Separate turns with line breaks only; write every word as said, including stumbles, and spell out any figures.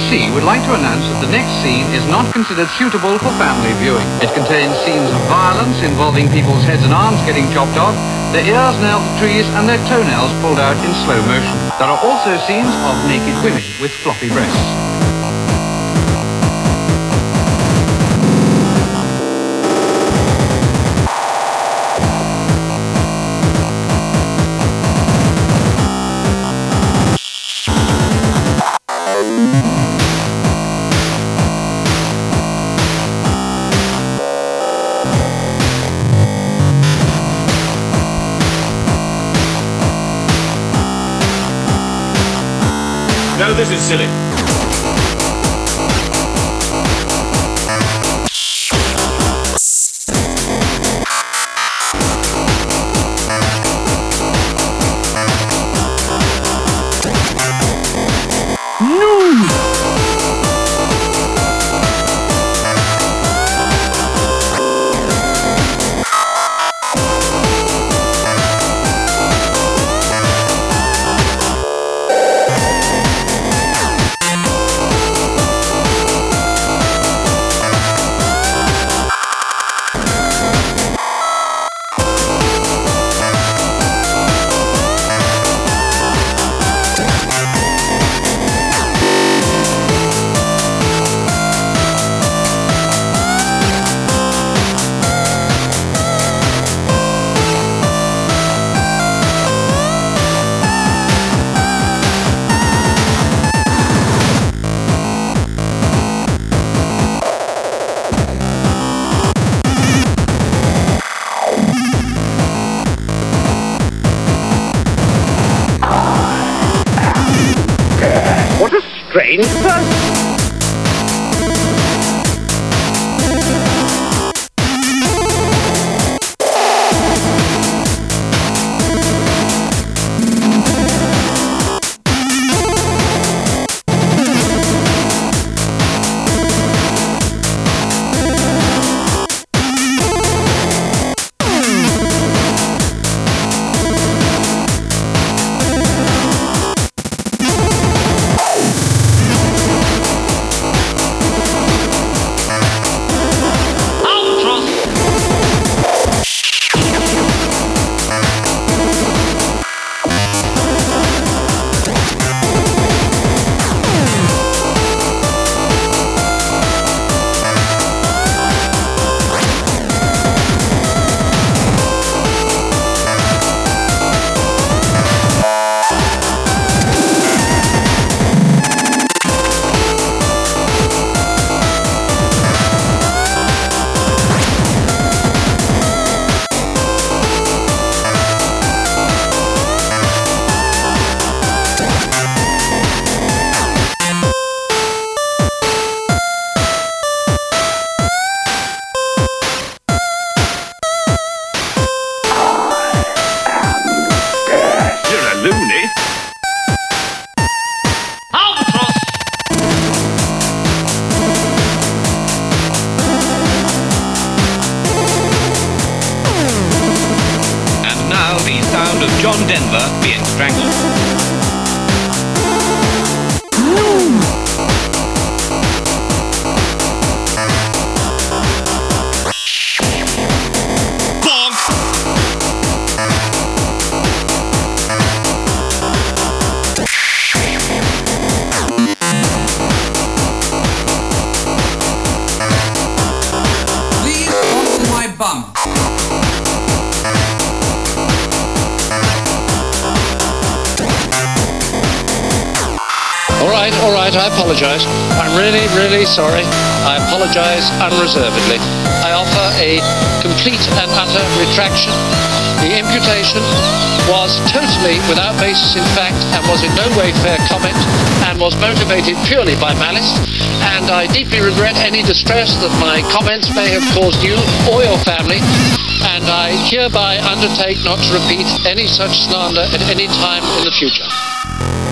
C would like to announce that the next scene is not considered suitable for family viewing. It contains scenes of violence involving people's heads and arms getting chopped off, their ears nailed to trees and their toenails pulled out in slow motion. There are also scenes of naked women with floppy breasts.
No, this is silly.
What a strange person!
Of John Denver being strangled.
Please onto my bum.
All right, all right, I apologize. I'm really, really sorry. I apologize unreservedly. I offer a complete and utter retraction. The imputation was totally without basis in fact and was in no way fair comment and was motivated purely by malice. And I deeply regret any distress that my comments may have caused you or your family. And I hereby undertake not to repeat any such slander at any time in the future.